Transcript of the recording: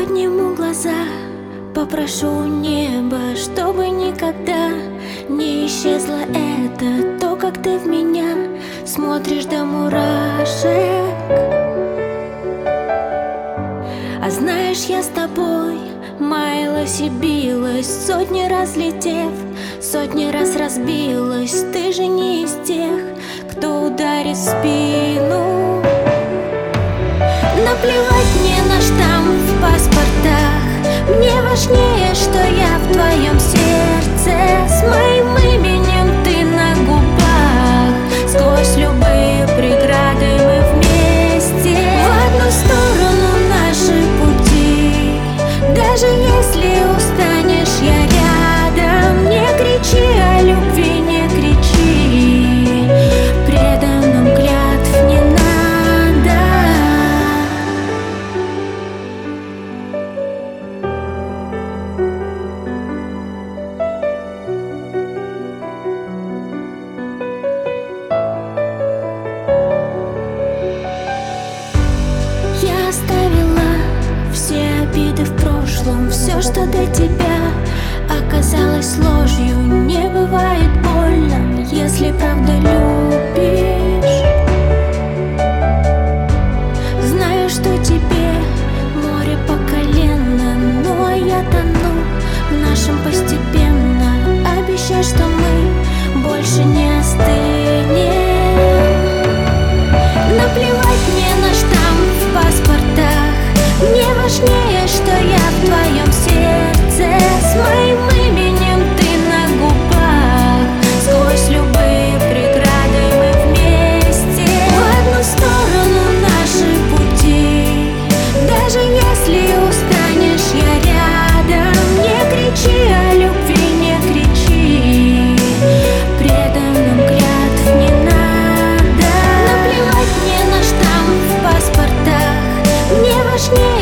Подниму глаза, попрошу небо, чтобы никогда не исчезло это, то, как ты в меня смотришь до мурашек. А знаешь, я с тобой маялась и билась, сотни раз летев, сотни раз разбилась. Ты же не из тех, кто ударит в спину. Наплевать мне на штамп в паспортах, мне важнее, что я в твоем сердце. С моим именем ты на губах, сквозь любые преграды мы вместе. В одну сторону наши пути, даже если устанешь, я рядом. Не кричи о любви, не кричи, преданным клятв не надо. Я оставила все обиды в прошлом, все, что до тебя оказалось ложью. Не бывает больно, если правда любишь. Знаю, что тебе море по колено, но я тону в нашем постепенно. Обещай, что мы больше не остынем. Наплевать мне на штамп в паспортах, мне важнее, что я в твоем сердце. С моим именем ты на губах, сквозь любые преграды мы вместе. В одну сторону наши пути, даже если устанешь, я рядом. Не кричи о любви, не кричи, преданным клятв не надо. Наплевать мне на штамп в паспортах, мне важнее,